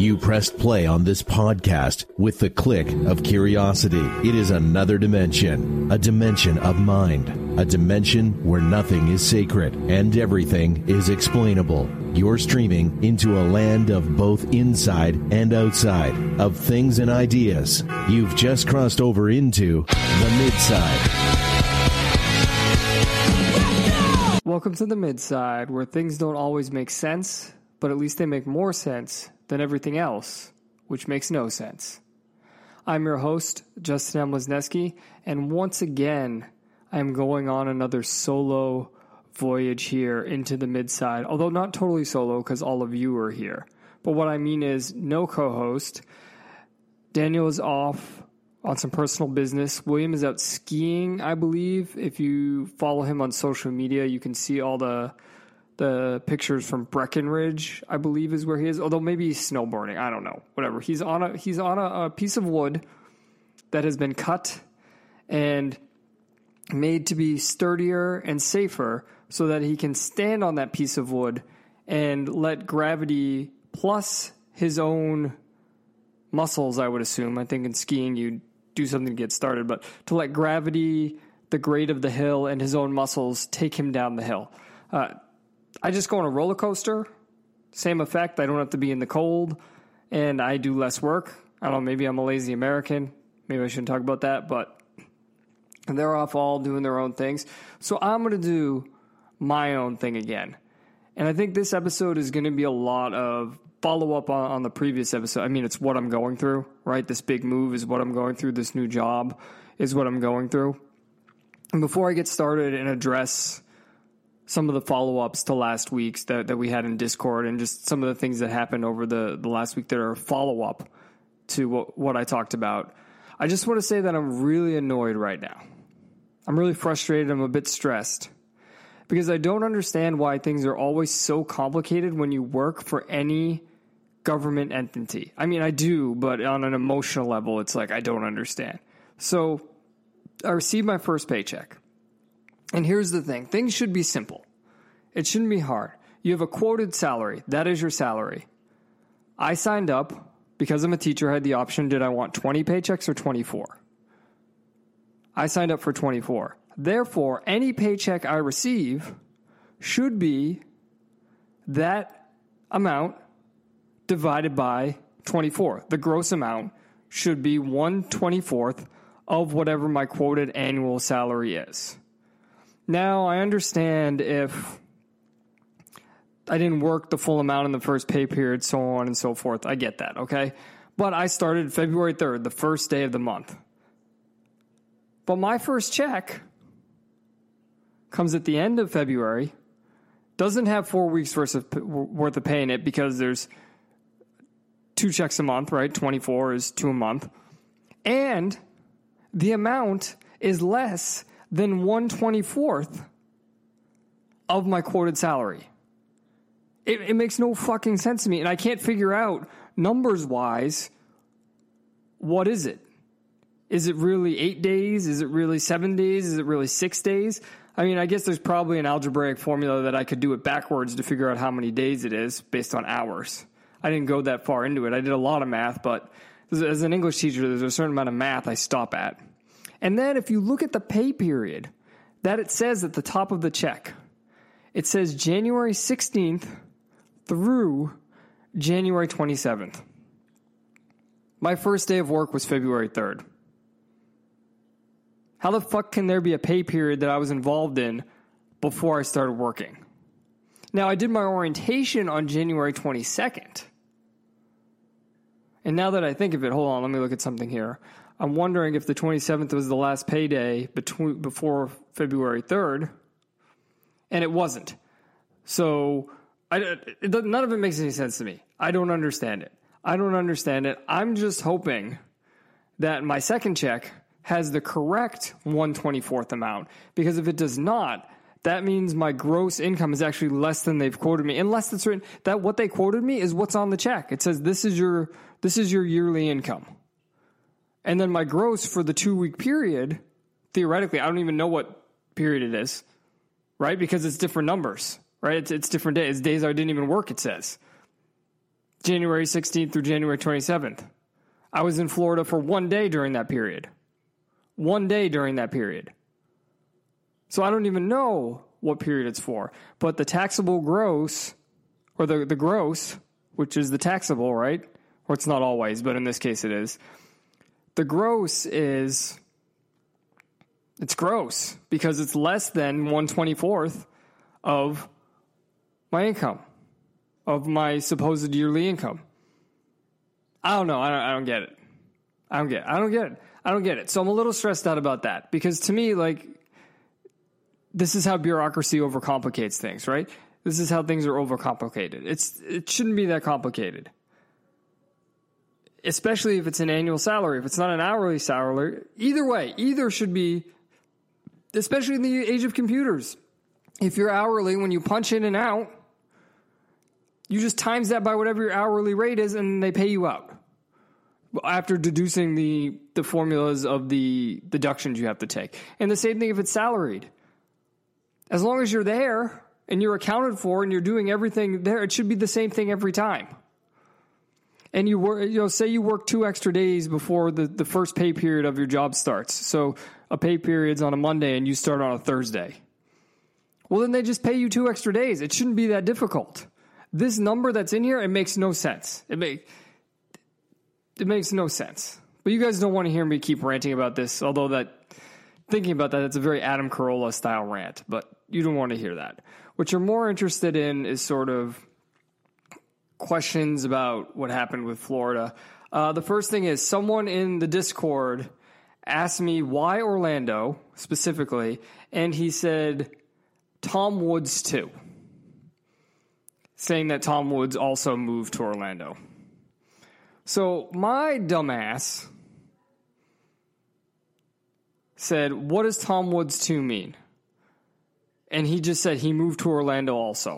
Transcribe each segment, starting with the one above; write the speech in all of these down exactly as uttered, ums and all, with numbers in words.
You pressed play on this podcast with the click of curiosity. It is another dimension, a dimension of mind, a dimension where nothing is sacred and everything is explainable. You're streaming into a land of both inside and outside, of things and ideas. You've just crossed over into the Midside. Welcome to the Midside, where things don't always make sense, but at least they make more sense than everything else, which makes no sense. I'm your host, Justin M. Lesneski, and once again, I'm going on another solo voyage here into the Midside, although not totally solo because all of you are here. But what I mean is no co-host. Daniel is off on some personal business. William is out skiing, I believe. If you follow him on social media, you can see all the the pictures from Breckenridge, I believe is where he is. Although maybe he's snowboarding. I don't know. Whatever. He's on a he's on a, a piece of wood that has been cut and made to be sturdier and safer so that he can stand on that piece of wood and let gravity plus his own muscles, I would assume. I think in skiing you do something to get started, but to let gravity, the grade of the hill, and his own muscles take him down the hill. Uh, I just go on a roller coaster, same effect. I don't have to be in the cold, and I do less work. I don't know, maybe I'm a lazy American. Maybe I shouldn't talk about that, but they're off all doing their own things. So I'm going to do my own thing again. And I think this episode is going to be a lot of follow-up on, on the previous episode. I mean, it's what I'm going through, right? This big move is what I'm going through. This new job is what I'm going through. And before I get started and address some of the follow-ups to last week's that, that we had in Discord and just some of the things that happened over the, the last week that are follow-up to what, what I talked about, I just want to say that I'm really annoyed right now. I'm really frustrated. I'm a bit stressed because I don't understand why things are always so complicated when you work for any government entity. I mean, I do, but on an emotional level, it's like I don't understand. So I received my first paycheck. And here's the thing. Things should be simple. It shouldn't be hard. You have a quoted salary. That is your salary. I signed up because I'm a teacher. I had the option. Did I want twenty paychecks or twenty-four? I signed up for twenty-four. Therefore, any paycheck I receive should be that amount divided by twenty-four. The gross amount should be one twenty-fourth of whatever my quoted annual salary is. Now, I understand if I didn't work the full amount in the first pay period, so on and so forth. I get that, okay? But I started February third, the first day of the month. But my first check comes at the end of February, doesn't have four weeks worth of, worth of pay in it because there's two checks a month, right? twenty-four is two a month. And the amount is less than one twenty-fourth of my quoted salary. It, it makes no fucking sense to me. And I can't figure out, numbers-wise, what is it? Is it really eight days? Is it really seven days? Is it really six days? I mean, I guess there's probably an algebraic formula that I could do it backwards to figure out how many days it is based on hours. I didn't go that far into it. I did a lot of math, but as an English teacher, there's a certain amount of math I stop at. And then if you look at the pay period that it says at the top of the check, it says January sixteenth through January twenty-seventh. My first day of work was February third. How the fuck can there be a pay period that I was involved in before I started working? Now, I did my orientation on January twenty-second. And now that I think of it, hold on, let me look at something here. I'm wondering if the twenty-seventh was the last payday between, before February third, and it wasn't. So I, it, none of it makes any sense to me. I don't understand it. I don't understand it. I'm just hoping that my second check has the correct one twenty-fourth amount, because if it does not, that means my gross income is actually less than they've quoted me. Unless it's written that what they quoted me is what's on the check. It says this is your this is your yearly income. And then my gross for the two-week period, theoretically, I don't even know what period it is, right? Because it's different numbers, right? It's, it's different days. Days I didn't even work, it says. January sixteenth through January twenty-seventh. I was in Florida for one day during that period. One day during that period. So I don't even know what period it's for. But the taxable gross, or the, the gross, which is the taxable, right? Or it's not always, but in this case it is. The gross is, it's gross because it's less than one twenty-fourth of my income, of my supposed yearly income. I don't know. I don't, I don't get it. I don't get it. I don't get it. I don't get it. So I'm a little stressed out about that because to me, like, this is how bureaucracy overcomplicates things, right? This is how things are overcomplicated. It's, it shouldn't be that complicated. Especially if it's an annual salary. If it's not an hourly salary, either way, either should be, especially in the age of computers. If you're hourly, when you punch in and out, you just times that by whatever your hourly rate is and they pay you out. After deducing the, the formulas of the deductions you have to take. And the same thing if it's salaried. As long as you're there and you're accounted for and you're doing everything there, it should be the same thing every time. And you work, you know, say you work two extra days before the, the first pay period of your job starts. So a pay period's on a Monday and you start on a Thursday. Well, then they just pay you two extra days. It shouldn't be that difficult. This number that's in here, it makes no sense. It make, it makes no sense. But you guys don't want to hear me keep ranting about this, although that, thinking about that, it's a very Adam Carolla style rant, but you don't want to hear that. What you're more interested in is sort of questions about what happened with Florida. Uh, the first thing is someone in the Discord asked me why Orlando specifically, and he said Tom Woods too, saying that Tom Woods also moved to Orlando. So my dumbass said, what does Tom Woods two mean? And he just said he moved to Orlando also.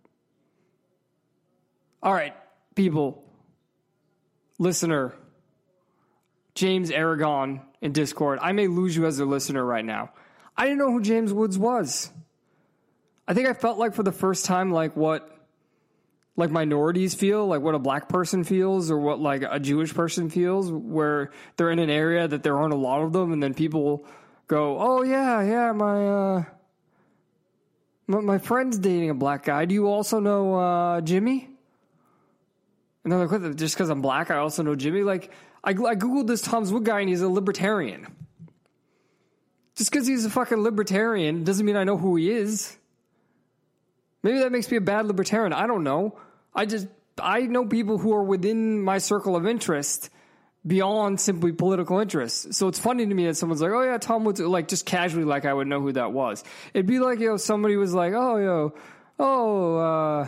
All right, people, listener, James Aragon in Discord, I may lose you as a listener right now. I didn't know who James Woods was. I think I felt like for the first time, like what like minorities feel, like what a black person feels or what like a Jewish person feels, where they're in an area that there aren't a lot of them, and then people go, oh yeah, yeah, my uh, my, my friend's dating a black guy. Do you also know uh, Jimmy? And they're like, just because I'm black, I also know Jimmy? Like, I, I Googled this Tom Woods guy, and he's a libertarian. Just because he's a fucking libertarian doesn't mean I know who he is. Maybe that makes me a bad libertarian. I don't know. I just, I know people who are within my circle of interest beyond simply political interests. So it's funny to me that someone's like, oh yeah, Tom Woods, like just casually like I would know who that was. It'd be like, yo, somebody was like, oh, yo, oh, uh,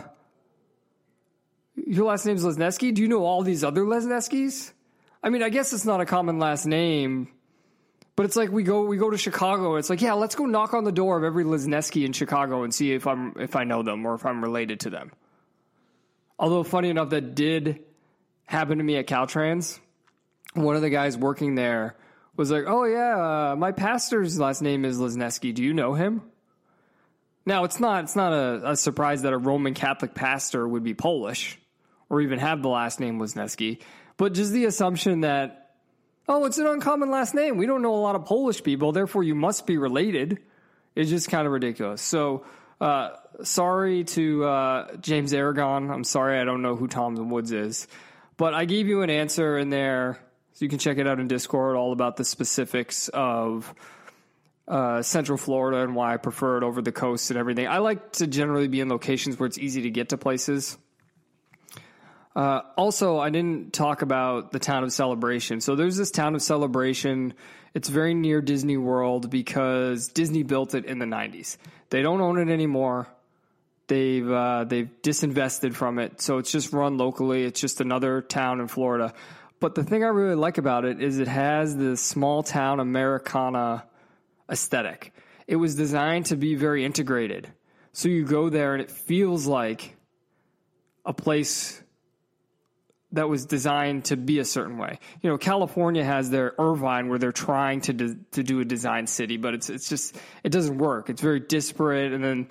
your last name's Lesneski? Do you know all these other Lesneskis? I mean, I guess it's not a common last name, but it's like we go we go to Chicago. It's like, yeah, let's go knock on the door of every Lesneski in Chicago and see if I'm if I know them or if I'm related to them. Although, funny enough, that did happen to me at Caltrans. One of the guys working there was like, oh, yeah, uh, my pastor's last name is Lesneski. Do you know him? Now, it's not it's not a, a surprise that a Roman Catholic pastor would be Polish or even have the last name Lesneski, but just the assumption that, oh, it's an uncommon last name. We don't know a lot of Polish people, therefore you must be related. It's just kind of ridiculous. So, uh, sorry to uh, James Aragon. I'm sorry I don't know who Tom Woods is. But I gave you an answer in there, so you can check it out in Discord, all about the specifics of uh, Central Florida and why I prefer it over the coast and everything. I like to generally be in locations where it's easy to get to places. Uh, also, I didn't talk about the town of Celebration. So there's this town of Celebration. It's very near Disney World because Disney built it in the nineties. They don't own it anymore. They've uh, they've disinvested from it. So it's just run locally. It's just another town in Florida. But the thing I really like about it is it has this small town Americana aesthetic. It was designed to be very integrated. So you go there and it feels like a place that was designed to be a certain way. You know, California has their Irvine where they're trying to de- to do a design city, but it's it's just, it doesn't work. It's very disparate, and then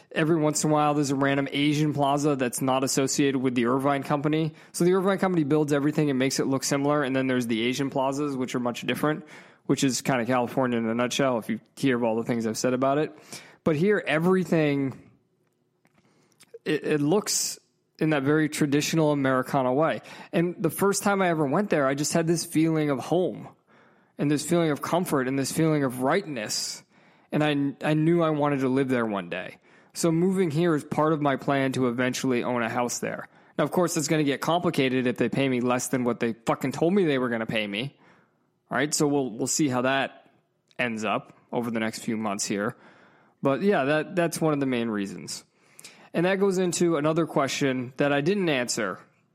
Every once in a while, there's a random Asian plaza that's not associated with the Irvine Company. So the Irvine Company builds everything and makes it look similar. And then there's the Asian plazas, which are much different, which is kind of California in a nutshell, if you hear all the things I've said about it. But here, everything, it, it looks in that very traditional Americana way. And the first time I ever went there, I just had this feeling of home and this feeling of comfort and this feeling of rightness. And I, I knew I wanted to live there one day. So moving here is part of my plan to eventually own a house there. Now, of course, it's going to get complicated if they pay me less than what they fucking told me they were going to pay me. All right, so we'll we'll see how that ends up over the next few months here. But yeah, that that's one of the main reasons. And that goes into another question that I didn't answer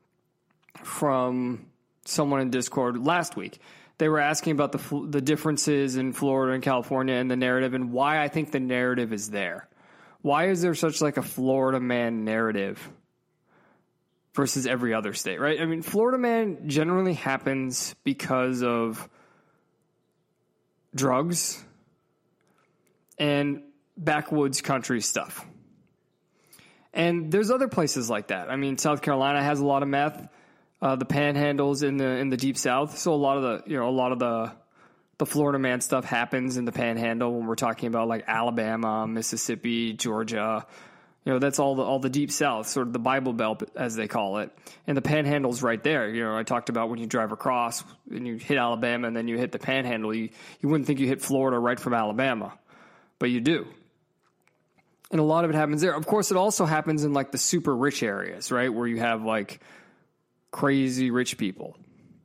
from someone in Discord last week. They were asking about the the differences in Florida and California and the narrative and why I think the narrative is there. Why is there such like a Florida man narrative versus every other state, right? I mean, Florida man generally happens because of drugs and backwoods country stuff. And there's other places like that. I mean, South Carolina has a lot of meth. Uh, the Panhandle's in the in the Deep South, so a lot of the you know a lot of the the Florida man stuff happens in the Panhandle when we're talking about like Alabama, Mississippi, Georgia. You know, that's all the all the Deep South, sort of the Bible Belt as they call it. And the Panhandle's right there. You know, I talked about when you drive across and you hit Alabama and then you hit the Panhandle, you you wouldn't think you hit Florida right from Alabama, but you do. And a lot of it happens there. Of course, it also happens in like the super rich areas, right, where you have like crazy rich people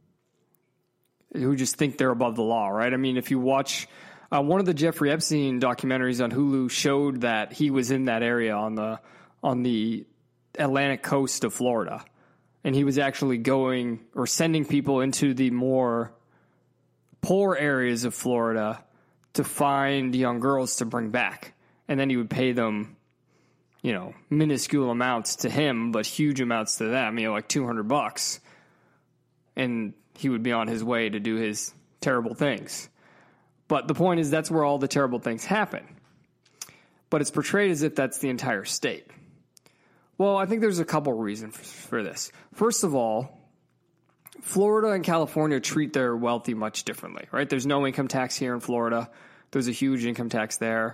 who just think they're above the law, right? I mean, if you watch uh, one of the Jeffrey Epstein documentaries on Hulu showed that he was in that area on the on the Atlantic coast of Florida, and he was actually going or sending people into the more poor areas of Florida to find young girls to bring back, and then he would pay them, you know, minuscule amounts to him, but huge amounts to them, you know, like two hundred bucks, and he would be on his way to do his terrible things. But the point is that's where all the terrible things happen. But it's portrayed as if that's the entire state. Well, I think there's a couple reasons for this. First of all, Florida and California treat their wealthy much differently, right? There's no income tax here in Florida. There's a huge income tax there.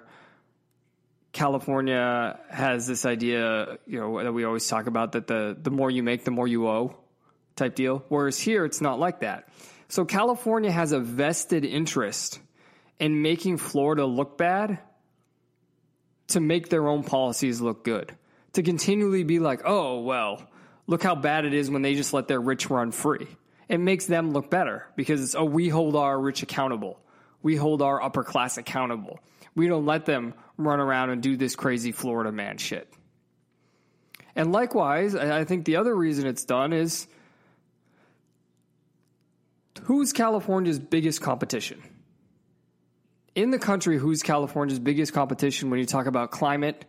California has this idea, you know, that we always talk about, that the, the more you make, the more you owe type deal. Whereas here, it's not like that. So California has a vested interest in making Florida look bad to make their own policies look good. To continually be like, oh, well, look how bad it is when they just let their rich run free. It makes them look better because it's, oh, we hold our rich accountable. We hold our upper class accountable. We don't let them run around and do this crazy Florida man shit. And likewise, I think the other reason it's done is, who's California's biggest competition? In the country, who's California's biggest competition when you talk about climate?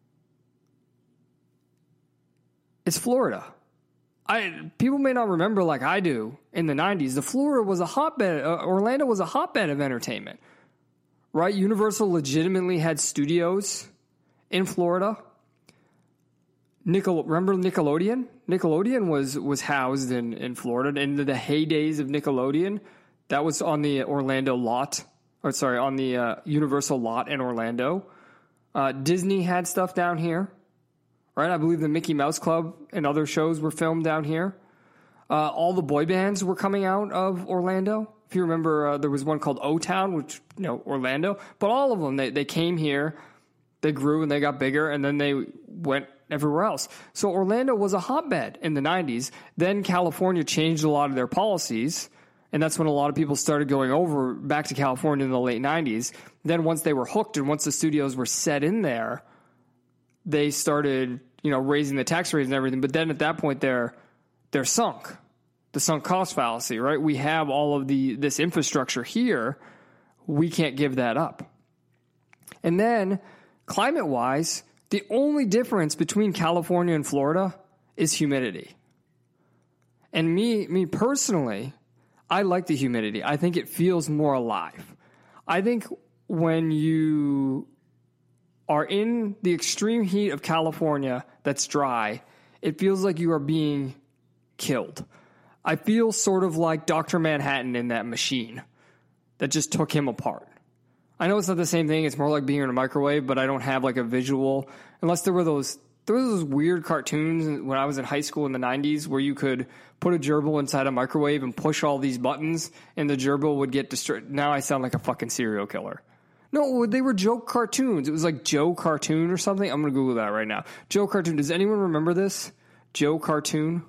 It's Florida. I people may not remember like I do in the nineties. The Florida was a hotbed. Uh, Orlando was a hotbed of entertainment, right? Universal legitimately had studios in Florida. Nickel, remember Nickelodeon? Nickelodeon was was housed in, in Florida. In the, the heydays of Nickelodeon, that was on the Orlando lot, or sorry, on the uh, Universal lot in Orlando. Uh, Disney had stuff down here, right? I believe the Mickey Mouse Club and other shows were filmed down here. Uh, all the boy bands were coming out of Orlando. If you remember, uh, there was one called O-Town, which, you know, Orlando. But all of them, they, they came here, they grew, and they got bigger, and then they went everywhere else. So Orlando was a hotbed in the nineties. Then California changed a lot of their policies, and that's when a lot of people started going over back to California in the late nineties. Then once they were hooked and once the studios were set in there, they started, you know, raising the tax rates and everything. But then at that point, they're they're sunk. The sunk cost fallacy, right? We have all of the this infrastructure here. We can't give that up. And then climate-wise, the only difference between California and Florida is humidity. And me, me personally, I like the humidity. I think it feels more alive. I think when you are in the extreme heat of California that's dry, it feels like you are being killed. I feel sort of like Doctor Manhattan in that machine that just took him apart. I know it's not the same thing. It's more like being in a microwave, but I don't have like a visual. Unless there were those there were those weird cartoons when I was in high school in the nineties where you could put a gerbil inside a microwave and push all these buttons and the gerbil would get destroyed. Now I sound like a fucking serial killer. No, they were joke cartoons. It was like Joe Cartoon or something. I'm going to Google that right now. Joe Cartoon. Does anyone remember this? Joe Cartoon?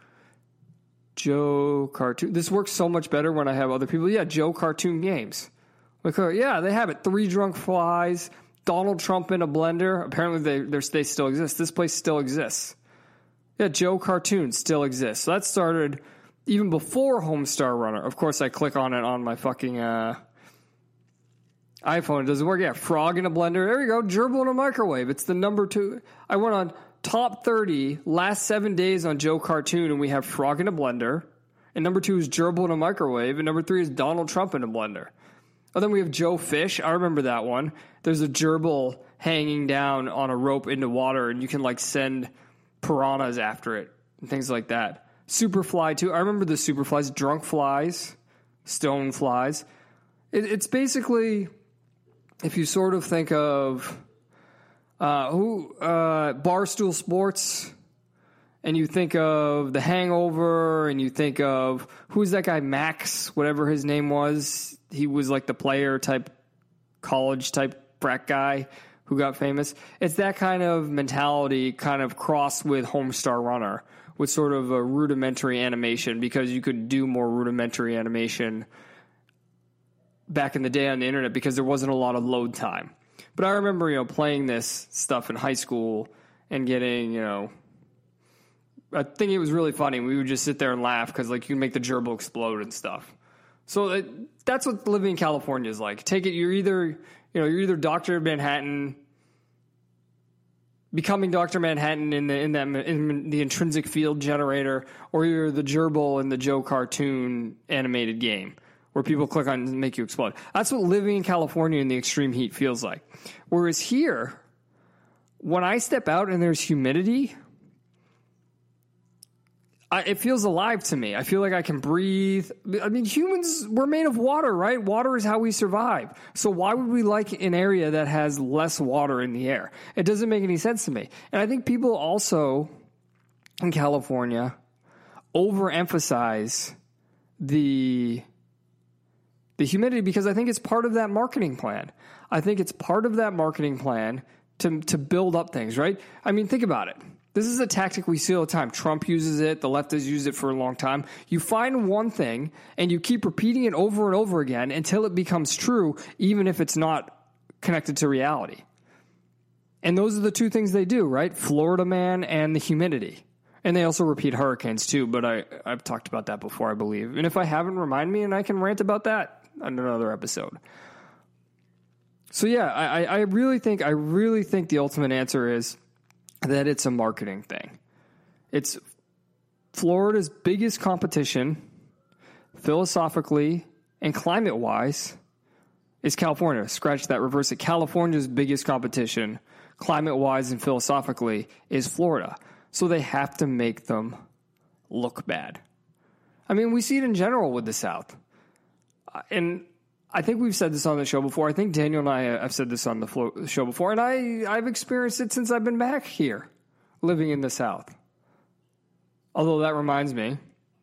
Joe Cartoon. This works so much better when I have other people. Yeah, Joe Cartoon Games. Like, uh, yeah, they have it. Three Drunk Flies, Donald Trump in a blender. Apparently they they still exist. This place still exists. Yeah, Joe Cartoon still exists. So that started even before Homestar Runner. Of course, I click on it on my fucking uh, iPhone. It doesn't work. Yeah, Frog in a blender. There we go. Gerbil in a microwave. It's the number two. I went on top thirty last seven days on Joe Cartoon, and we have Frog in a blender. And number two is Gerbil in a microwave. And number three is Donald Trump in a blender. Oh, then we have Joe Fish. I remember that one. There's a gerbil hanging down on a rope into water, and you can like send piranhas after it and things like that. Superfly too. I remember the superflies. Drunk flies, stone flies. It, it's basically, if you sort of think of uh, who uh, Barstool Sports, and you think of The Hangover, and you think of who's that guy Max, whatever his name was. He was like the player type, college type frat guy who got famous. It's that kind of mentality kind of crossed with Homestar Runner with sort of a rudimentary animation, because you could do more rudimentary animation back in the day on the internet because there wasn't a lot of load time. But I remember, you know, playing this stuff in high school and getting, you know, I think it was really funny. We would just sit there and laugh because like you can make the gerbil explode and stuff. So it, that's what living in California is like. Take it, you're either, you know, you're either Doctor Manhattan, becoming Doctor Manhattan in the in that in the intrinsic field generator, or you're the gerbil in the Joe Cartoon animated game where people click on and make you explode. That's what living in California in the extreme heat feels like. Whereas here, when I step out and there's humidity, I, it feels alive to me. I feel like I can breathe. I mean, humans, we're made of water, right? Water is how we survive. So why would we like an area that has less water in the air? It doesn't make any sense to me. And I think people also in California overemphasize the the humidity because I think it's part of that marketing plan. I think it's part of that marketing plan to to build up things, right? I mean, think about it. This is a tactic we see all the time. Trump uses it. The left has used it for a long time. You find one thing and you keep repeating it over and over again until it becomes true, even if it's not connected to reality. And those are the two things they do, right? Florida man and the humidity. And they also repeat hurricanes too, but I, I've talked about that before, I believe. And if I haven't, remind me and I can rant about that on another episode. So yeah, I, I really think, I really think the ultimate answer is that it's a marketing thing. It's Florida's biggest competition, philosophically and climate-wise, is California. Scratch that, reverse it. California's biggest competition, climate-wise and philosophically, is Florida. So they have to make them look bad. I mean, we see it in general with the South. And I think we've said this on the show before. I think Daniel and I have said this on the show before, and I, I've experienced it since I've been back here, living in the South. Although that reminds me,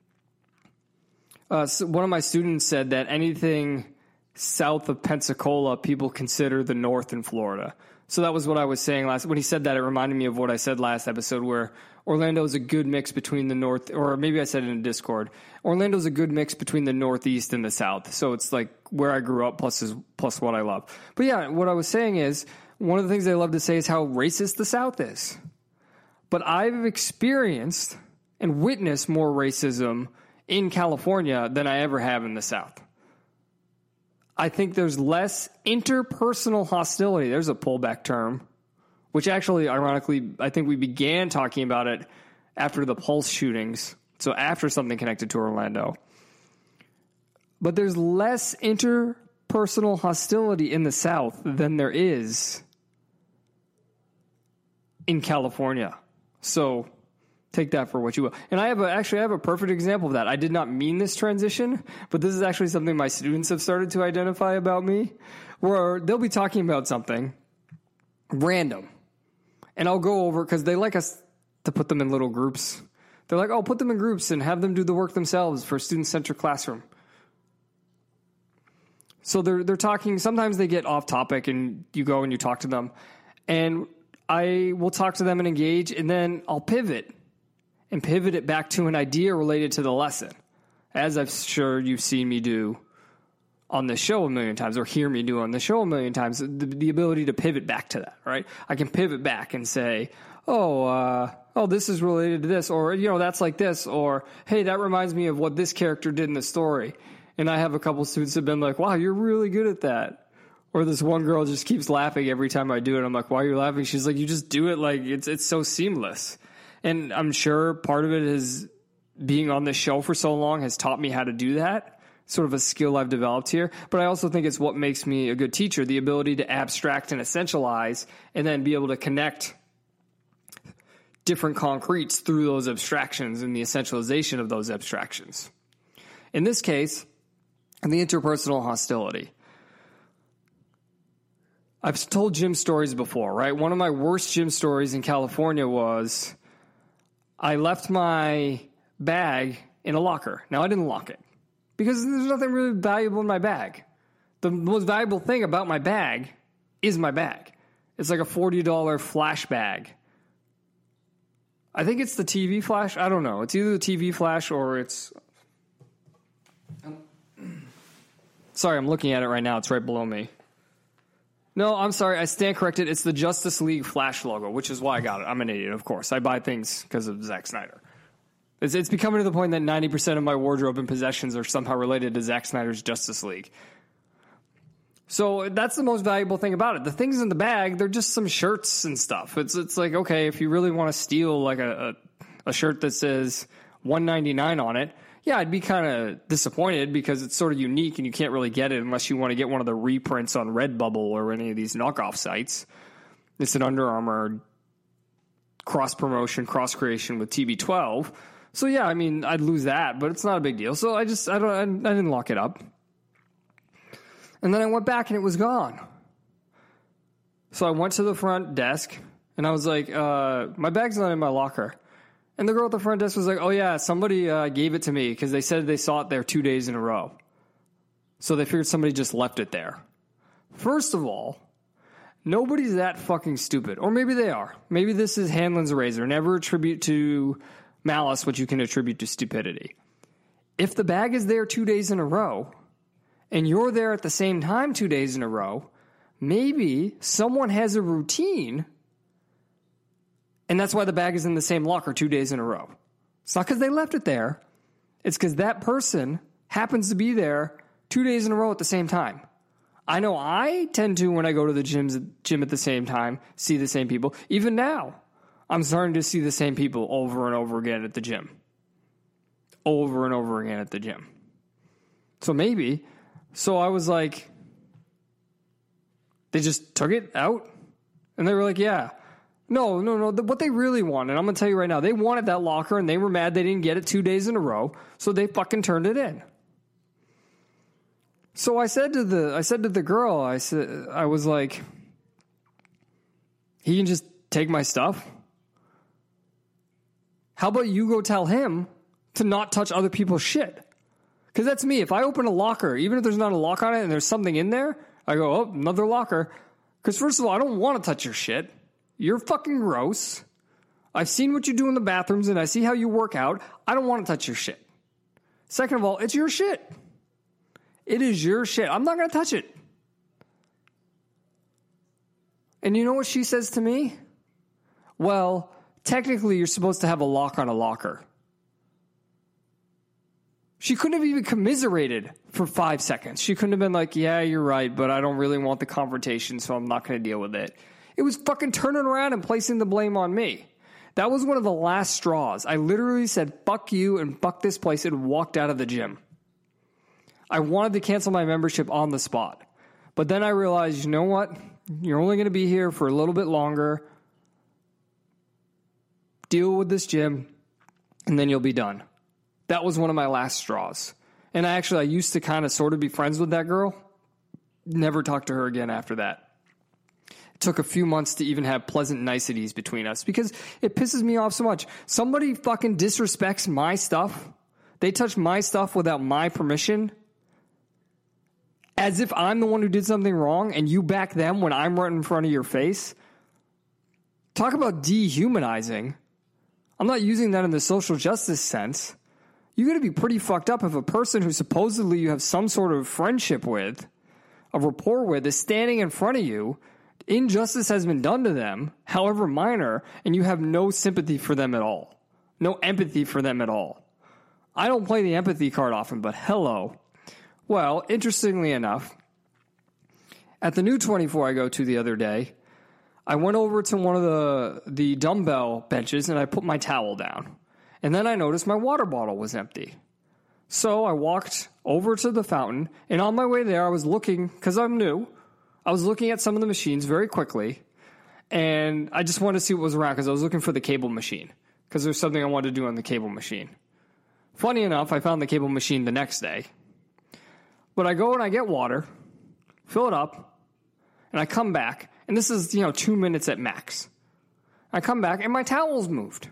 uh, so one of my students said that anything south of Pensacola, people consider the North in Florida. So that was what I was saying last. When he said that, it reminded me of what I said last episode, where Orlando is a good mix between the North, or maybe I said it in Discord. Orlando is a good mix between the Northeast and the South. So it's like where I grew up plus is, plus what I love. But yeah, what I was saying is one of the things they love to say is how racist the South is. But I've experienced and witnessed more racism in California than I ever have in the South. I think there's less interpersonal hostility. There's a pullback term, which actually, ironically, I think we began talking about it after the Pulse shootings. So after something connected to Orlando. But there's less interpersonal hostility in the South than there is in California. So take that for what you will. And I have a, actually I have a perfect example of that. I did not mean this transition, but this is actually something my students have started to identify about me, where they'll be talking about something random. And I'll go over, because they like us to put them in little groups. They're like, oh, put them in groups and have them do the work themselves for a student-centered classroom. So they're they're talking, sometimes they get off topic and you go and you talk to them. And I will talk to them and engage, and then I'll pivot and pivot it back to an idea related to the lesson, as I'm sure you've seen me do on the show a million times, or hear me do on the show a million times, the, the ability to pivot back to that, right? I can pivot back and say, oh, uh, oh, this is related to this, or, you know, that's like this, or, hey, that reminds me of what this character did in the story. And I have a couple students have been like, wow, you're really good at that. Or this one girl just keeps laughing every time I do it. I'm like, why are you laughing? She's like, you just do it like it's it's so seamless. And I'm sure part of it is being on this show for so long has taught me how to do that. Sort of a skill I've developed here. But I also think it's what makes me a good teacher, the ability to abstract and essentialize and then be able to connect different concretes through those abstractions and the essentialization of those abstractions. In this case, the interpersonal hostility. I've told gym stories before, right? One of my worst gym stories in California was I left my bag in a locker. Now, I didn't lock it because there's nothing really valuable in my bag. The most valuable thing about my bag is my bag. It's like a forty dollars flash bag. I think it's the T V flash. I don't know. It's either the T V flash or it's... Sorry, I'm looking at it right now. It's right below me. No, I'm sorry. I stand corrected. It's the Justice League Flash logo, which is why I got it. I'm an idiot, of course. I buy things because of Zack Snyder. It's, it's becoming to the point that ninety percent of my wardrobe and possessions are somehow related to Zack Snyder's Justice League. So that's the most valuable thing about it. The things in the bag, they're just some shirts and stuff. It's it's like, okay, if you really want to steal like a, a, a shirt that says one ninety-nine on it, yeah, I'd be kind of disappointed because it's sort of unique and you can't really get it unless you want to get one of the reprints on Redbubble or any of these knockoff sites. It's an Under Armour cross-promotion, cross-creation with T B twelve. So, yeah, I mean, I'd lose that, but it's not a big deal. So I just, I don't, I, I didn't lock it up. And then I went back and it was gone. So I went to the front desk and I was like, uh, my bag's not in my locker. And the girl at the front desk was like, oh, yeah, somebody uh, gave it to me because they said they saw it there two days in a row. So they figured somebody just left it there. First of all, nobody's that fucking stupid. Or maybe they are. Maybe this is Hanlon's razor. Never attribute to malice what you can attribute to stupidity. If the bag is there two days in a row and you're there at the same time two days in a row, maybe someone has a routine. And that's why the bag is in the same locker two days in a row. It's not because they left it there. It's because that person happens to be there two days in a row at the same time. I know I tend to, when I go to the gyms, gym at the same time, see the same people. Even now, I'm starting to see the same people over and over again at the gym. Over and over again at the gym. So maybe, so I was like, they just took it out? And they were like, yeah. No, no, no. What they really wanted, I'm going to tell you right now, they wanted that locker and they were mad they didn't get it two days in a row, so they fucking turned it in. So I said to the I said to the girl, I said I was like, he can just take my stuff. How about you go tell him to not touch other people's shit? Because that's me. If I open a locker, even if there's not a lock on it and there's something in there, I go, oh, another locker. Because first of all, I don't want to touch your shit. You're fucking gross. I've seen what you do in the bathrooms and I see how you work out. I don't want to touch your shit. Second of all, it's your shit. It is your shit. I'm not going to touch it. And you know what she says to me? Well, technically you're supposed to have a lock on a locker. She couldn't have even commiserated for five seconds. She couldn't have been like, yeah, you're right, but I don't really want the confrontation, so I'm not going to deal with it. It was fucking turning around and placing the blame on me. That was one of the last straws. I literally said, fuck you and fuck this place and walked out of the gym. I wanted to cancel my membership on the spot. But then I realized, you know what? You're only going to be here for a little bit longer. deal with this gym, and then you'll be done. That was one of my last straws. And I actually, I used to kind of sort of be friends with that girl. Never talked to her again after that. It took a few months to even have pleasant niceties between us because it pisses me off so much. Somebody fucking disrespects my stuff. They touch my stuff without my permission. As if I'm the one who did something wrong and you back them when I'm right in front of your face. Talk about dehumanizing. I'm not using that in the social justice sense. You got to be pretty fucked up if a person who supposedly you have some sort of friendship with, a rapport with, is standing in front of you, injustice has been done to them, however minor, and you have no sympathy for them at all. No empathy for them at all. I don't play the empathy card often, but hello. Well, interestingly enough, at the new twenty-four I go to the other day, I went over to one of the, the dumbbell benches and I put my towel down. And then I noticed my water bottle was empty. So I walked over to the fountain, and on my way there, I was looking, because I'm new, I was looking at some of the machines very quickly, and I just wanted to see what was around, because I was looking for the cable machine, because there's something I wanted to do on the cable machine. Funny enough, I found the cable machine the next day. But I go and I get water, fill it up, and I come back, and this is, you know, two minutes at max. I come back, and my towel's moved.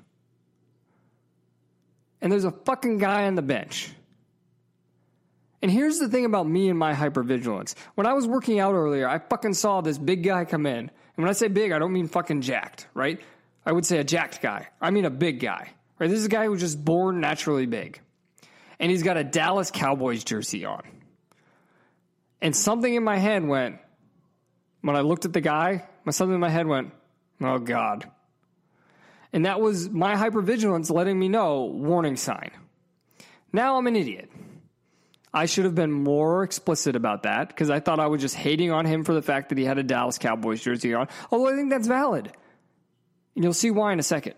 And there's a fucking guy on the bench. And here's the thing about me and my hypervigilance. When I was working out earlier, I fucking saw this big guy come in. And when I say big, I don't mean fucking jacked, right? I would say a jacked guy. I mean a big guy, right? This is a guy who's just born naturally big. And he's got a Dallas Cowboys jersey on. And something in my head went, when I looked at the guy, something in my head went, oh God. And that was my hypervigilance letting me know, warning sign. Now I'm an idiot. I should have been more explicit about that because I thought I was just hating on him for the fact that he had a Dallas Cowboys jersey on. Although I think that's valid. And you'll see why in a second.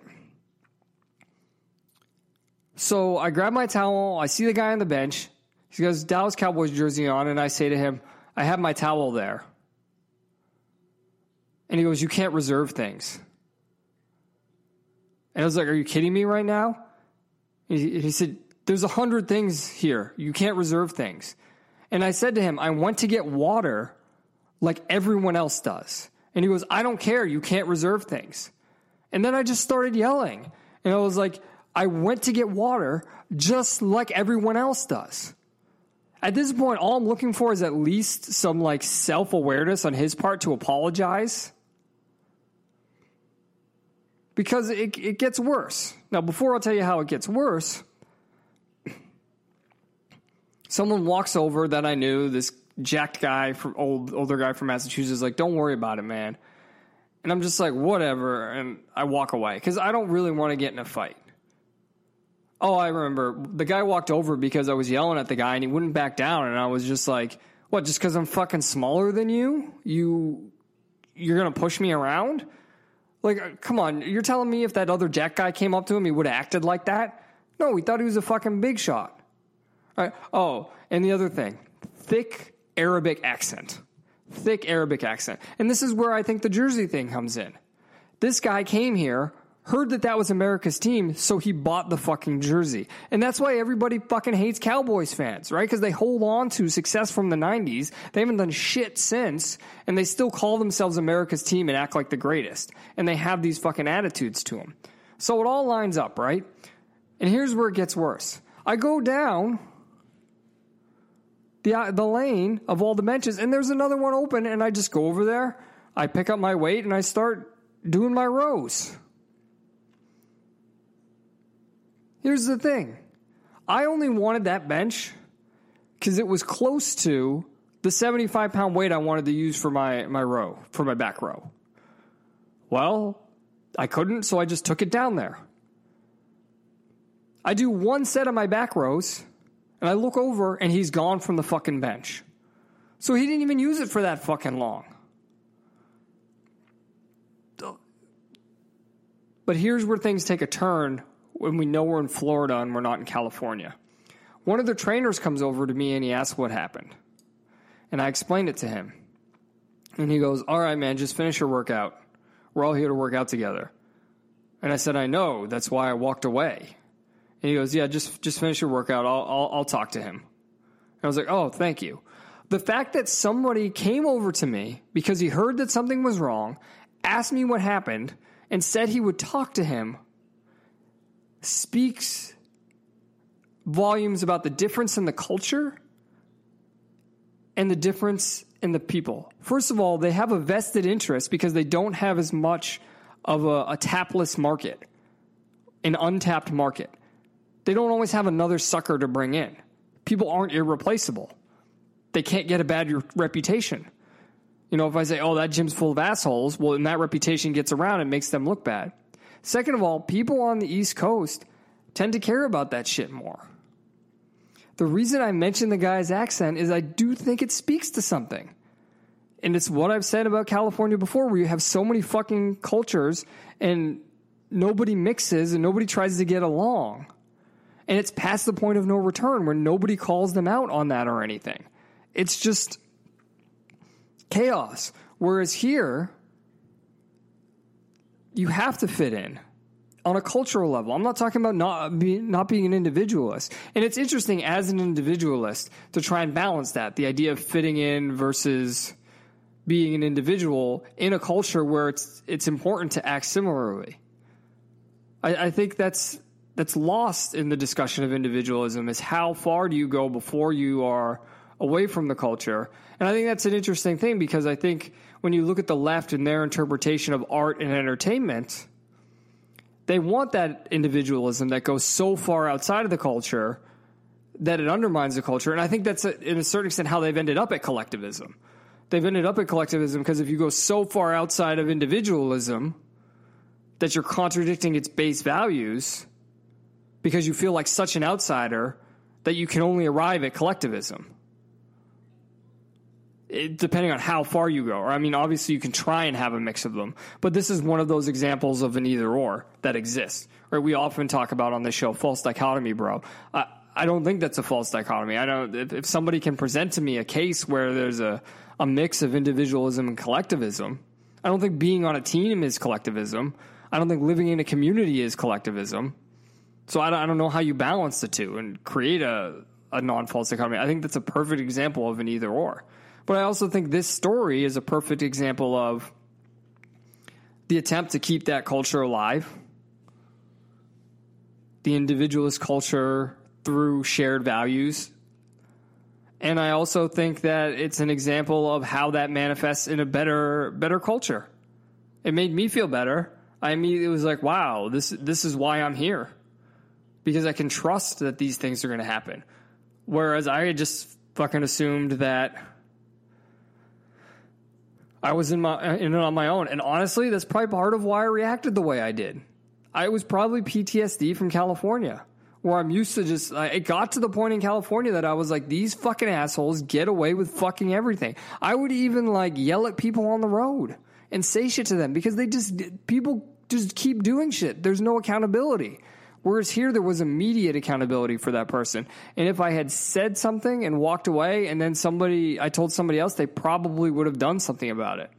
So I grab my towel. I see the guy on the bench. He has Dallas Cowboys jersey on. And I say to him, I have my towel there. And he goes, you can't reserve things. And I was like, are you kidding me right now? He, he said, there's a hundred things here. You can't reserve things. And I said to him, I went to get water like everyone else does. And he goes, I don't care. You can't reserve things. And then I just started yelling. And I was like, I went to get water just like everyone else does. At this point, all I'm looking for is at least some like self-awareness on his part to apologize. Because it, it gets worse. Now, before I'll tell you how it gets worse, someone walks over that I knew, this jacked guy, from old older guy from Massachusetts, like, don't worry about it, man. And I'm just like, whatever, and I walk away because I don't really want to get in a fight. Oh, I remember. The guy walked over because I was yelling at the guy, and he wouldn't back down, and I was just like, what, just because I'm fucking smaller than you? You, you're going to push me around? Like, come on, you're telling me if that other jack guy came up to him, he would have acted like that? No, we thought he was a fucking big shot. All right. Oh, and the other thing, thick Arabic accent. Thick Arabic accent. And this is where I think the jersey thing comes in. This guy came here, heard that that was America's team, so he bought the fucking jersey. And that's why everybody fucking hates Cowboys fans, right? Because they hold on to success from the nineties. They haven't done shit since, and they still call themselves America's team and act like the greatest. And they have these fucking attitudes to them. So it all lines up, right? And here's where it gets worse. I go down the the lane of all the benches, and there's another one open, and I just go over there, I pick up my weight, and I start doing my rows. Here's the thing. I only wanted that bench because it was close to the seventy-five pound weight I wanted to use for my, my row, for my back row. Well, I couldn't, so I just took it down there. I do one set of my back rows, and I look over, and he's gone from the fucking bench. So he didn't even use it for that fucking long. But here's where things take a turn when we know we're in Florida and we're not in California. One of the trainers comes over to me, and he asks what happened. And I explained it to him. And he goes, all right, man, just finish your workout. We're all here to work out together. And I said, I know. That's why I walked away. And he goes, yeah, just just finish your workout. I'll, I'll, I'll talk to him. And I was like, oh, thank you. The fact that somebody came over to me because he heard that something was wrong, asked me what happened, and said he would talk to him speaks volumes about the difference in the culture and the difference in the people. First of all, they have a vested interest because they don't have as much of a, a tapless market, an untapped market. They don't always have another sucker to bring in. People aren't irreplaceable. They can't get a bad reputation. You know, if I say, oh, that gym's full of assholes, well, and that reputation gets around, it makes them look bad. Second of all, people on the East Coast tend to care about that shit more. The reason I mention the guy's accent is I do think it speaks to something. And it's what I've said about California before, where you have so many fucking cultures and nobody mixes and nobody tries to get along. And it's past the point of no return where nobody calls them out on that or anything. It's just chaos. Whereas here, you have to fit in on a cultural level. I'm not talking about not being, not being an individualist. And it's interesting as an individualist to try and balance that, the idea of fitting in versus being an individual in a culture where it's it's important to act similarly. I, I think that's that's lost in the discussion of individualism, is how far do you go before you are away from the culture. And I think that's an interesting thing, because I think when you look at the left and their interpretation of art and entertainment, they want that individualism that goes so far outside of the culture that it undermines the culture. And I think that's, a, in a certain extent, how they've ended up at collectivism. They've ended up at collectivism because if you go so far outside of individualism that you're contradicting its base values because you feel like such an outsider that you can only arrive at collectivism. It, depending on how far you go. Or, I mean, obviously you can try and have a mix of them, but this is one of those examples of an either or that exists. Right? We often talk about on this show, false dichotomy, bro. I, I don't think that's a false dichotomy. I don't, if, if somebody can present to me a case where there's a, a mix of individualism and collectivism, I don't think being on a team is collectivism. I don't think living in a community is collectivism. So I don't, I don't know how you balance the two and create a, a non-false dichotomy. I think that's a perfect example of an either or. But I also think this story is a perfect example of the attempt to keep that culture alive, the individualist culture through shared values. And I also think that it's an example of how that manifests in a better better culture. It made me feel better. I mean, it was like, wow, this this is why I'm here. Because I can trust that these things are going to happen. Whereas I had just fucking assumed that I was in my in it on my own. And honestly, that's probably part of why I reacted the way I did. I was probably P T S D from California, where I'm used to just, it got to the point in California that I was like, these fucking assholes get away with fucking everything. I would even like yell at people on the road and say shit to them because they just, people just keep doing shit. There's no accountability. Whereas here, there was immediate accountability for that person. And if I had said something and walked away and then somebody, I told somebody else, they probably would have done something about it.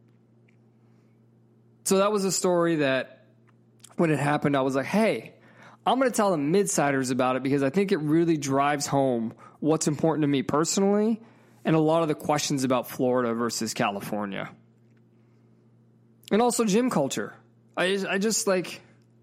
So that was a story that when it happened, I was like, hey, I'm going to tell the Midsiders about it because I think it really drives home what's important to me personally and a lot of the questions about Florida versus California. And also gym culture. I, I just like...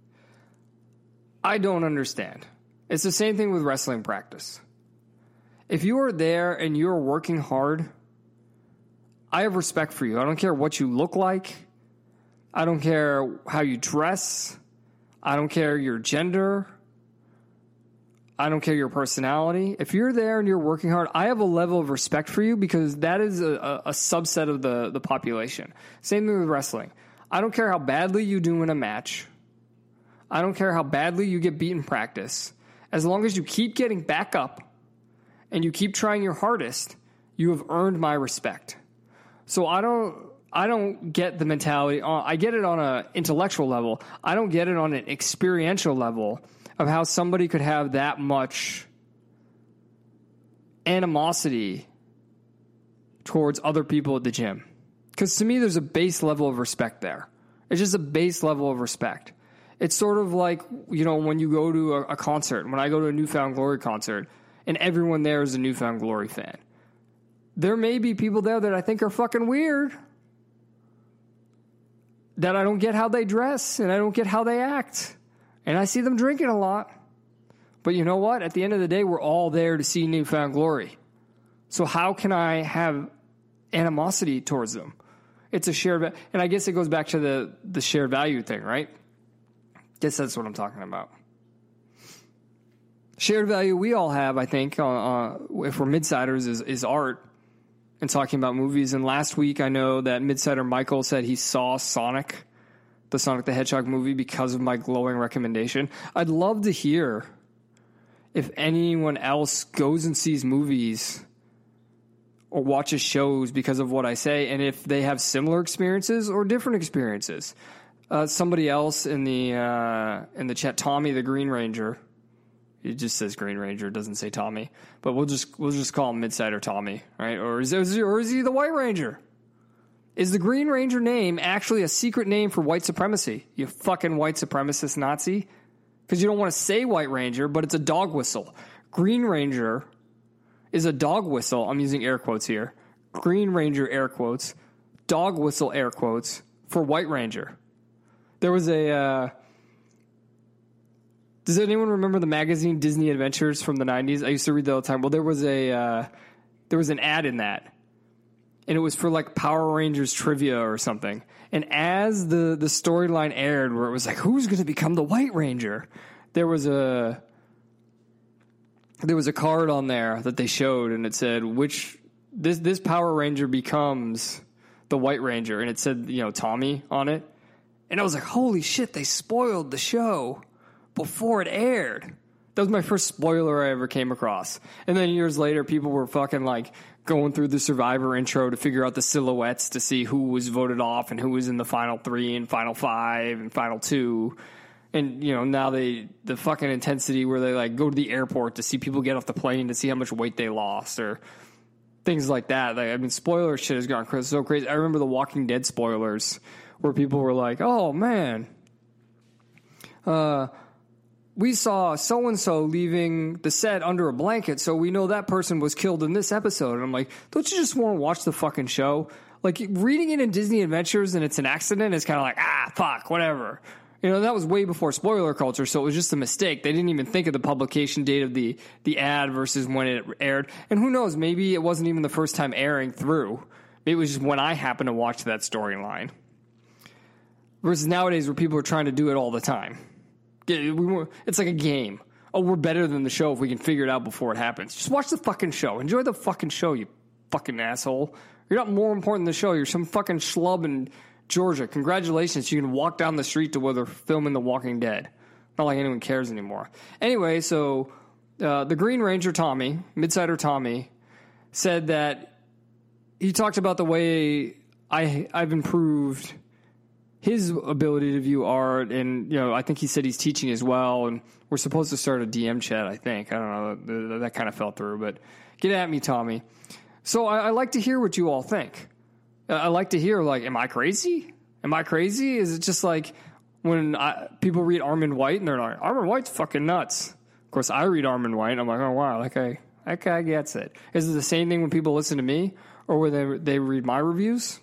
I don't understand. It's the same thing with wrestling practice. If you are there and you're working hard, I have respect for you. I don't care what you look like. I don't care how you dress. I don't care your gender. I don't care your personality. If you're there and you're working hard, I have a level of respect for you because that is a, a, a subset of the, the population. Same thing with wrestling. I don't care how badly you do in a match. I don't care how badly you get beat in practice. As long as you keep getting back up and you keep trying your hardest, you have earned my respect. So I don't I don't get the mentality. I get it on an intellectual level. I don't get it on an experiential level of how somebody could have that much animosity towards other people at the gym. Because to me, there's a base level of respect there. It's just a base level of respect. It's sort of like, you know, when you go to a, a concert, when I go to a New Found Glory concert, and everyone there is a New Found Glory fan. There may be people there that I think are fucking weird, that I don't get how they dress, and I don't get how they act, and I see them drinking a lot. But you know what? At the end of the day, we're all there to see New Found Glory. So how can I have animosity towards them? It's a shared, and I guess it goes back to the, the shared value thing, right? Guess that's what I'm talking about. Shared value we all have, I think, uh, uh, if we're Midsiders, is, is art and talking about movies. And last week, I know that Midsider Michael said he saw Sonic, the Sonic the Hedgehog movie, because of my glowing recommendation. I'd love to hear if anyone else goes and sees movies or watches shows because of what I say, and if they have similar experiences or different experiences. Uh, somebody else in the uh, in the chat, Tommy the Green Ranger. It just says Green Ranger, it doesn't say Tommy, but we'll just we'll just call him Midsider Tommy, right? Or is it, or is he the White Ranger? Is the Green Ranger name actually a secret name for white supremacy? You fucking white supremacist Nazi, because you don't want to say White Ranger, but it's a dog whistle. Green Ranger is a dog whistle. I'm using air quotes here. Green Ranger air quotes, dog whistle air quotes for White Ranger. There was a, uh, does anyone remember the magazine Disney Adventures from the nineties? I used to read that all the time. Well, there was a, uh, there was an ad in that, and it was for like Power Rangers trivia or something. And as the, the storyline aired, where it was like, who's going to become the White Ranger? There was a, there was a card on there that they showed, and it said, which, this, this Power Ranger becomes the White Ranger. And it said, you know, Tommy on it. And I was like, holy shit, they spoiled the show before it aired. That was my first spoiler I ever came across. And then years later, people were fucking like going through the Survivor intro to figure out the silhouettes to see who was voted off and who was in the final three and final five and final two. And, you know, now they, the fucking intensity where they like go to the airport to see people get off the plane to see how much weight they lost or things like that. Like, I mean, spoiler shit has gone so crazy. I remember the Walking Dead spoilers, where people were like, oh, man, uh, we saw so-and-so leaving the set under a blanket, so we know that person was killed in this episode. And I'm like, don't you just want to watch the fucking show? Like, reading it in Disney Adventures and it's an accident is kind of like, ah, fuck, whatever. You know, that was way before spoiler culture, so it was just a mistake. They didn't even think of the publication date of the, the ad versus when it aired. And who knows, maybe it wasn't even the first time airing through. Maybe it was just when I happened to watch that storyline. Versus nowadays where people are trying to do it all the time. It's like a game. Oh, we're better than the show if we can figure it out before it happens. Just watch the fucking show. Enjoy the fucking show, you fucking asshole. You're not more important than the show. You're some fucking schlub in Georgia. Congratulations. You can walk down the street to where they're filming The Walking Dead. Not like anyone cares anymore. Anyway, so uh, the Green Ranger Tommy, Midsider Tommy, said that he talked about the way I, I've improved his ability to view art, and, you know, I think he said he's teaching as well, and we're supposed to start a D M chat, I think. I don't know, that, that kind of fell through, but get at me, Tommy. So I, I like to hear what you all think. I like to hear, like, am I crazy? Am I crazy? Is it just like when I, people read Armand White, and they're like, Armand White's fucking nuts. Of course, I read Armand White, and I'm like, oh, wow, that guy, that guy gets it. Is it the same thing when people listen to me, or when they, they read my reviews?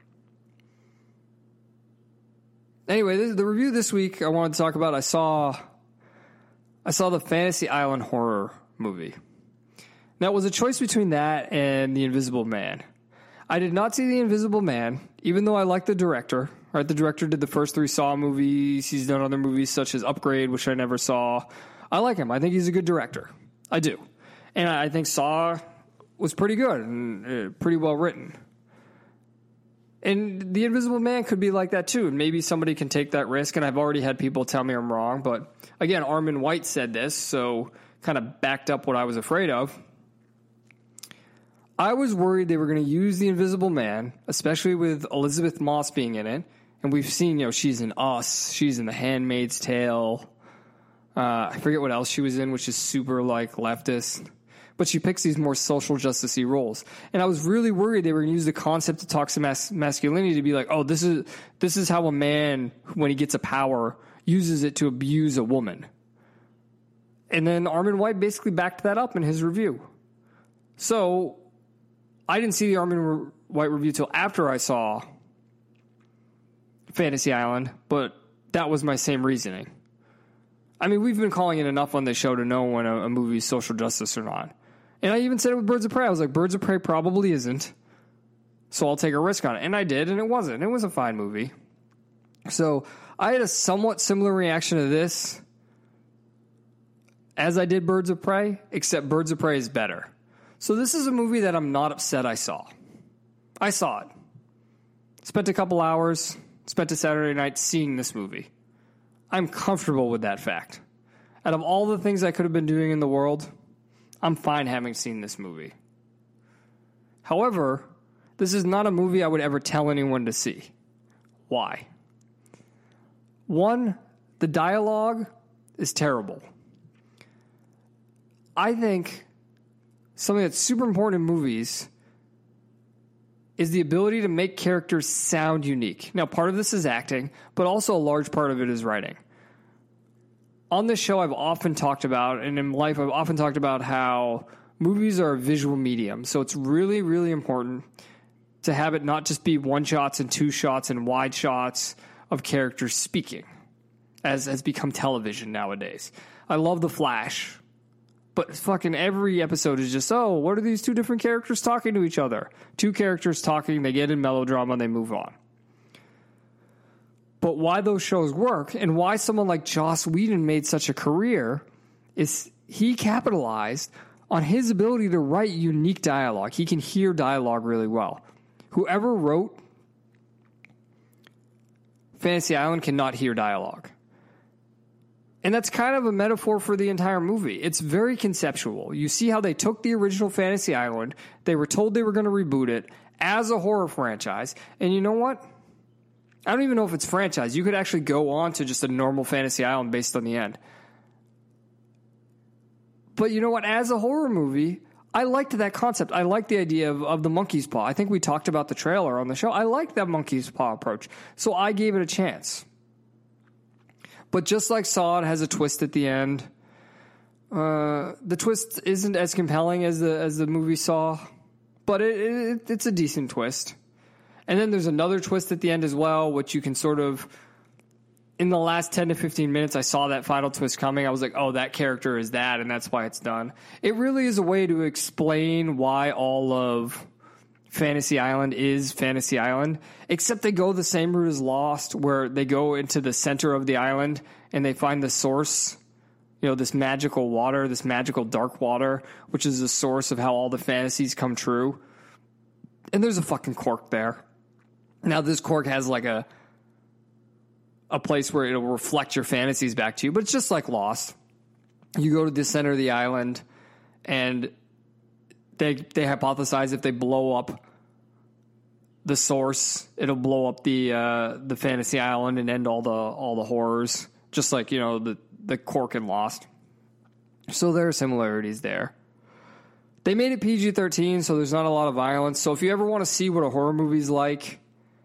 Anyway, this, the review this week I wanted to talk about, I saw I saw the Fantasy Island horror movie. Now, it was a choice between that and The Invisible Man. I did not see The Invisible Man, even though I like the director. Right, the director did the first three Saw movies. He's done other movies such as Upgrade, which I never saw. I like him. I think he's a good director. I do. And I think Saw was pretty good and uh, pretty well written. And The Invisible Man could be like that too. And maybe somebody can take that risk. And I've already had people tell me I'm wrong. But again, Armand White said this, so kind of backed up what I was afraid of. I was worried they were going to use The Invisible Man, especially with Elizabeth Moss being in it. And we've seen, you know, she's in Us. She's in The Handmaid's Tale. Uh, I forget what else she was in, which is super, like, leftist. But she picks these more social justice-y roles. And I was really worried they were going to use the concept of toxic mas- masculinity to be like, oh, this is this is how a man, when he gets a power, uses it to abuse a woman. And then Armond White basically backed that up in his review. So I didn't see the Armond White review till after I saw Fantasy Island, but that was my same reasoning. I mean, we've been calling it enough on this show to know when a, a movie is social justice or not. And I even said it with Birds of Prey. I was like, Birds of Prey probably isn't, so I'll take a risk on it. And I did, and it wasn't. It was a fine movie. So I had a somewhat similar reaction to this as I did Birds of Prey, except Birds of Prey is better. So this is a movie that I'm not upset I saw. I saw it. Spent a couple hours, spent a Saturday night seeing this movie. I'm comfortable with that fact. Out of all the things I could have been doing in the world, I'm fine having seen this movie. However, this is not a movie I would ever tell anyone to see. Why? One, the dialogue is terrible. I think something that's super important in movies is the ability to make characters sound unique. Now, part of this is acting, but also a large part of it is writing. On this show, I've often talked about, and in life, I've often talked about how movies are a visual medium. So it's really, really important to have it not just be one shots and two shots and wide shots of characters speaking, as has become television nowadays. I love The Flash, but fucking every episode is just, oh, what are these two different characters talking to each other? Two characters talking, they get in melodrama, and they move on. But why those shows work and why someone like Joss Whedon made such a career is he capitalized on his ability to write unique dialogue. He can hear dialogue really well. Whoever wrote Fantasy Island cannot hear dialogue. And that's kind of a metaphor for the entire movie. It's very conceptual. You see how they took the original Fantasy Island, they were told they were going to reboot it as a horror franchise, and you know what? I don't even know if it's franchise. You could actually go on to just a normal Fantasy Island based on the end. But you know what? As a horror movie, I liked that concept. I liked the idea of, of the monkey's paw. I think we talked about the trailer on the show. I liked that monkey's paw approach. So I gave it a chance. But just like Saw, it has a twist at the end. Uh, the twist isn't as compelling as the as the movie Saw, but it, it it's a decent twist. And then there's another twist at the end as well, which you can sort of, in the last ten to fifteen minutes, I saw that final twist coming. I was like, oh, that character is that, and that's why it's done. It really is a way to explain why all of Fantasy Island is Fantasy Island, except they go the same route as Lost, where they go into the center of the island and they find the source, you know, this magical water, this magical dark water, which is the source of how all the fantasies come true. And there's a fucking cork there. Now, this cork has like a a place where it'll reflect your fantasies back to you, but it's just like Lost. You go to the center of the island, and they they hypothesize if they blow up the source, it'll blow up the uh, the Fantasy Island and end all the all the horrors, just like, you know, the the cork in Lost. So there are similarities there. They made it P G thirteen, so there's not a lot of violence. So if you ever want to see what a horror movie's like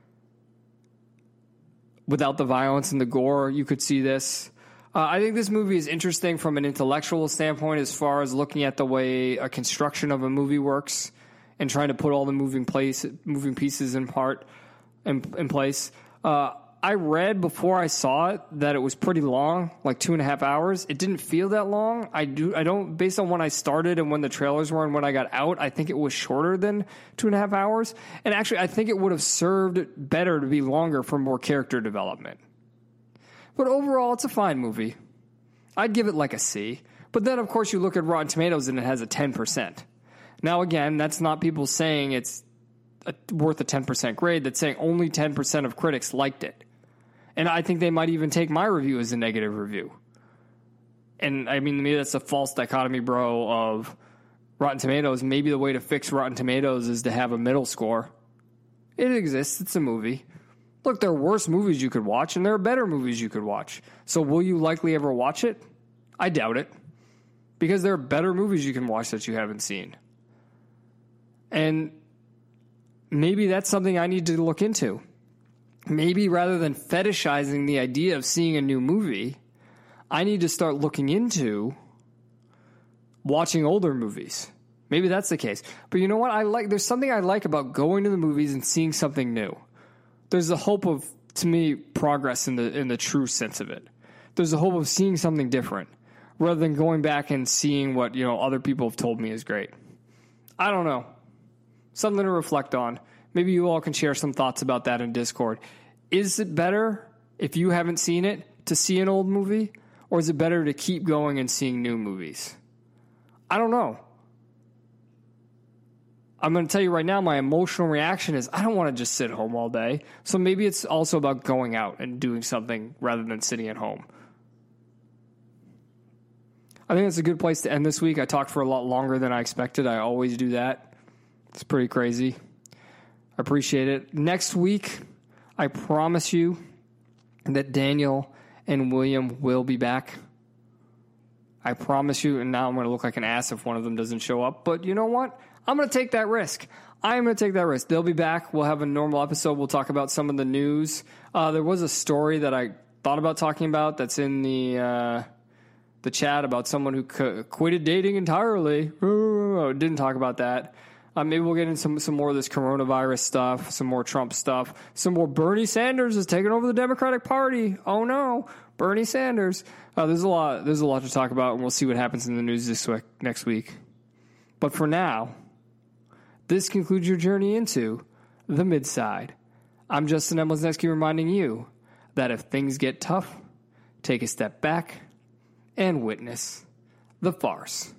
without the violence and the gore, you could see this. Uh, I think this movie is interesting from an intellectual standpoint as far as looking at the way a construction of a movie works and trying to put all the moving place, moving pieces in part in, in place. Uh, I read before I saw it that it was pretty long, like two and a half hours. It didn't feel that long. I do. I don't. Based on when I started and when the trailers were and when I got out, I think it was shorter than two and a half hours. And actually, I think it would have served better to be longer for more character development. But overall, it's a fine movie. I'd give it like a C. But then, of course, you look at Rotten Tomatoes and it has a ten percent. Now, again, that's not people saying it's a, worth a ten percent grade. That's saying only ten percent of critics liked it. And I think they might even take my review as a negative review. And, I mean, maybe that's a false dichotomy, bro, of Rotten Tomatoes. Maybe the way to fix Rotten Tomatoes is to have a middle score. It exists. It's a movie. Look, there are worse movies you could watch, and there are better movies you could watch. So will you likely ever watch it? I doubt it. Because there are better movies you can watch that you haven't seen. And maybe that's something I need to look into. maybe rather than fetishizing the idea of seeing a new movie, I need to start looking into watching older movies. Maybe that's the case. But you know what? I like. There's something I like about going to the movies and seeing something new. There's the hope of, to me, progress in the in the true sense of it. There's the hope of seeing something different rather than going back and seeing what, you know, other people have told me is great. I don't know. Something to reflect on. Maybe you all can share some thoughts about that in Discord. Is it better, if you haven't seen it, to see an old movie? Or is it better to keep going and seeing new movies? I don't know. I'm going to tell you right now, my emotional reaction is I don't want to just sit home all day. So maybe it's also about going out and doing something rather than sitting at home. I think it's a good place to end this week. I talked for a lot longer than I expected. I always do that. It's pretty crazy. I appreciate it. Next week, I promise you that Daniel and William will be back. I promise you, and now I'm going to look like an ass if one of them doesn't show up. But you know what? I'm going to take that risk. I'm going to take that risk. They'll be back. We'll have a normal episode. We'll talk about some of the news. Uh, there was a story that I thought about talking about that's in the uh, the chat about someone who qu- quitted dating entirely. Didn't talk about that. Uh, maybe we'll get into some, some more of this coronavirus stuff, some more Trump stuff, some more Bernie Sanders is taking over the Democratic Party. Oh no, Bernie Sanders. Uh, there's a lot. There's a lot to talk about, and we'll see what happens in the news this week, next week. But for now, this concludes your journey into the Midside. I'm Justin M. Lesniewski reminding you that if things get tough, take a step back and witness the farce.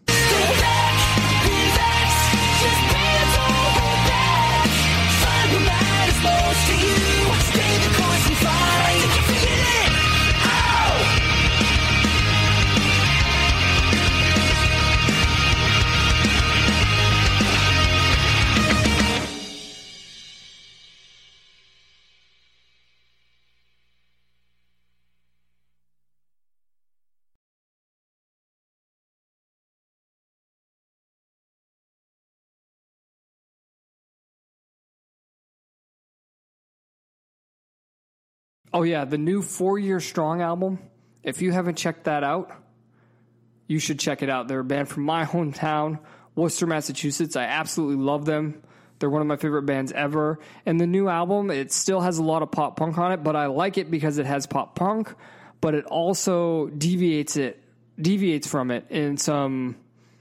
Oh, yeah, the new Four Year Strong album. If you haven't checked that out, you should check it out. They're a band from my hometown, Worcester, Massachusetts. I absolutely love them. They're one of my favorite bands ever. And the new album, it still has a lot of pop punk on it, but I like it because it has pop punk, but it also deviates it, deviates from it in some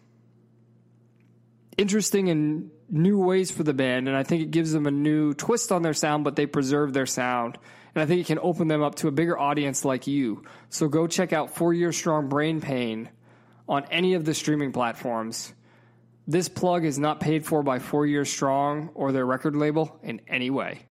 interesting and new ways for the band. And I think it gives them a new twist on their sound, but they preserve their sound. And I think it can open them up to a bigger audience like you. So go check out Four Year Strong Brain Pain on any of the streaming platforms. This plug is not paid for by Four Year Strong or their record label in any way.